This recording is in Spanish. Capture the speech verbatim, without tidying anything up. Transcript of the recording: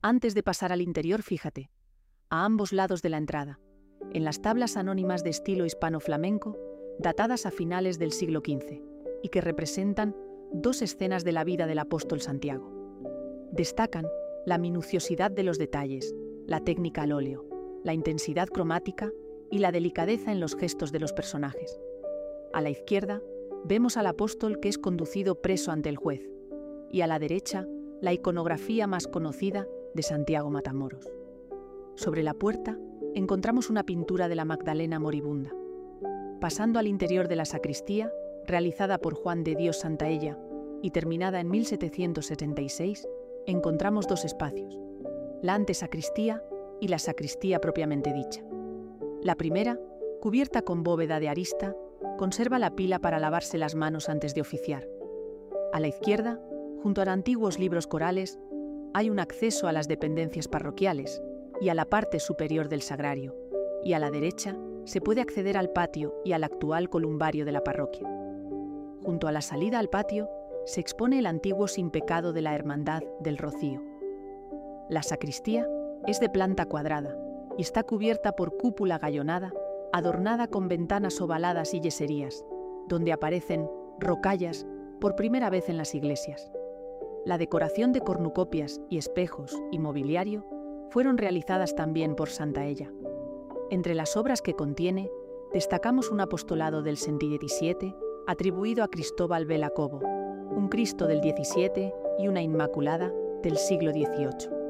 Antes de pasar al interior, fíjate, a ambos lados de la entrada, en las tablas anónimas de estilo hispano-flamenco, datadas a finales del siglo quince, y que representan dos escenas de la vida del apóstol Santiago. Destacan la minuciosidad de los detalles, la técnica al óleo, la intensidad cromática y la delicadeza en los gestos de los personajes. A la izquierda, vemos al apóstol que es conducido preso ante el juez, y a la derecha, la iconografía más conocida de Santiago Matamoros. Sobre la puerta, encontramos una pintura de la Magdalena moribunda. Pasando al interior de la sacristía, realizada por Juan de Dios Santaella y terminada en mil setecientos setenta y seis, encontramos dos espacios, la antesacristía y la sacristía propiamente dicha. La primera, cubierta con bóveda de arista, conserva la pila para lavarse las manos antes de oficiar. A la izquierda, junto a antiguos libros corales, hay un acceso a las dependencias parroquiales y a la parte superior del sagrario, y a la derecha se puede acceder al patio y al actual columbario de la parroquia. Junto a la salida al patio se expone el antiguo sin pecado de la Hermandad del Rocío. La sacristía es de planta cuadrada y está cubierta por cúpula gallonada, adornada con ventanas ovaladas y yeserías, donde aparecen rocallas por primera vez en las iglesias. La decoración de cornucopias y espejos y mobiliario fueron realizadas también por Santaella. Entre las obras que contiene, destacamos un apostolado del siglo diecisiete atribuido a Cristóbal Vela Cobo, un Cristo del diecisiete y una Inmaculada del siglo dieciocho.